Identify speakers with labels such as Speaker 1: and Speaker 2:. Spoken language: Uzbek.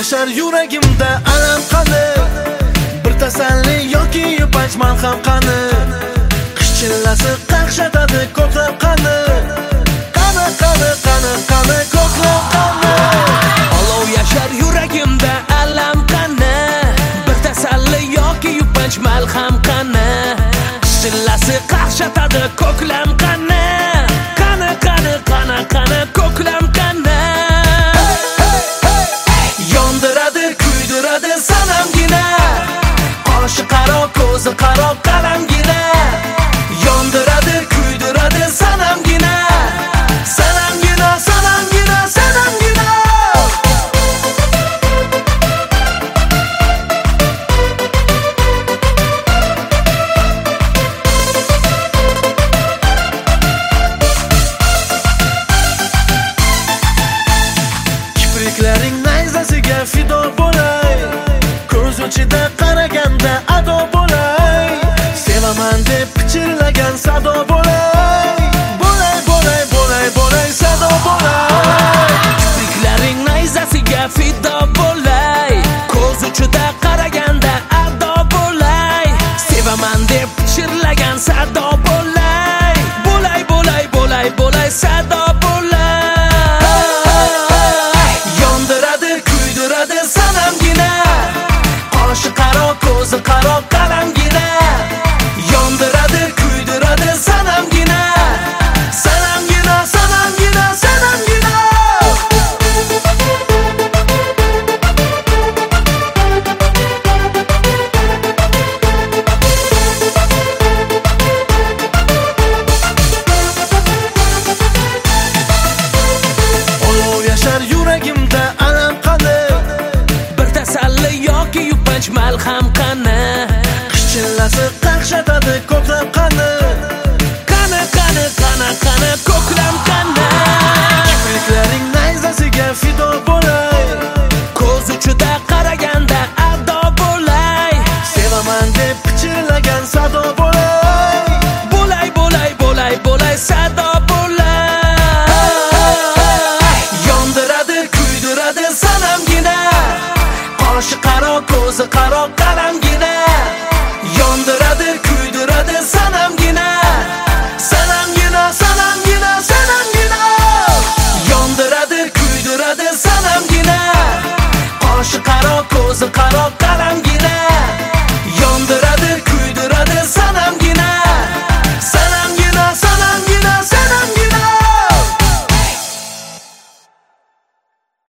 Speaker 1: yashar yuragimda alam qani, bir tasalli yoki yupanch malham qani, qish chillasi qaqshatadi ko'klam qani, qani qani qani qani ko'klam qani.
Speaker 2: Olov yashar yuragimda alam qani, bir tasalli yoki yupanch malham qani, qish chillasi qaqshatadi ko'klam qani, qani qani qani qani ko'klam qani.
Speaker 1: Yondiradi kuydiradi sanamgina, qoshi qaro ko'zi qaro qalamgina. Yondiradi kuydiradi sanamgina, sanamgina sanamgina sanamgina. Kipriklaring nayzasiga fido bo'lay, ko'z uchida qaraganda ado bo'lay, sevaman deb pichirlagan sado bo'lay, bo'lay bo'lay bo'lay bo'lay sado bo'lay.
Speaker 2: Kipriklaring nayzasiga fido bo'lay, ko'z uchida qaraganda ado bo'lay, sevaman deb pichirlagan sado bo'lay, bo'lay bo'lay bo'lay bo'lay sado bo'lay.
Speaker 1: Yondiradi kuydiradi sanamgina, qoshi qaro ko'zi qaro qalamgina. Yondiradi kuydiradi sanamgina, sanamgina sanamgina sanamgina. Olov yashar yuragimda alam qani,
Speaker 2: Bir tasalli yoki yupanch malham qani,
Speaker 1: qish chillasi qaqshatadi ko'klam qani,
Speaker 2: qani qani qani qani ko'klam qani.
Speaker 1: kipriklaring nayzasiga fido bo'lay,
Speaker 2: Ko'z uchida qaraganda ado bo'lay,
Speaker 1: sevaman deb pichirlagan sado bo'lay,
Speaker 2: bo'lay bo'lay bo'lay bo'lay sado bo'lay.
Speaker 1: yondiradi kuydiradi sanamgina, qoshi qaro ko'zi qaro qalamgina. Yondiradi kuydiradi sanamgina, sanamgina sanamgina sanamgina. Yondiradi kuydiradi sanamgina, qoshi qaro ko'zi qaro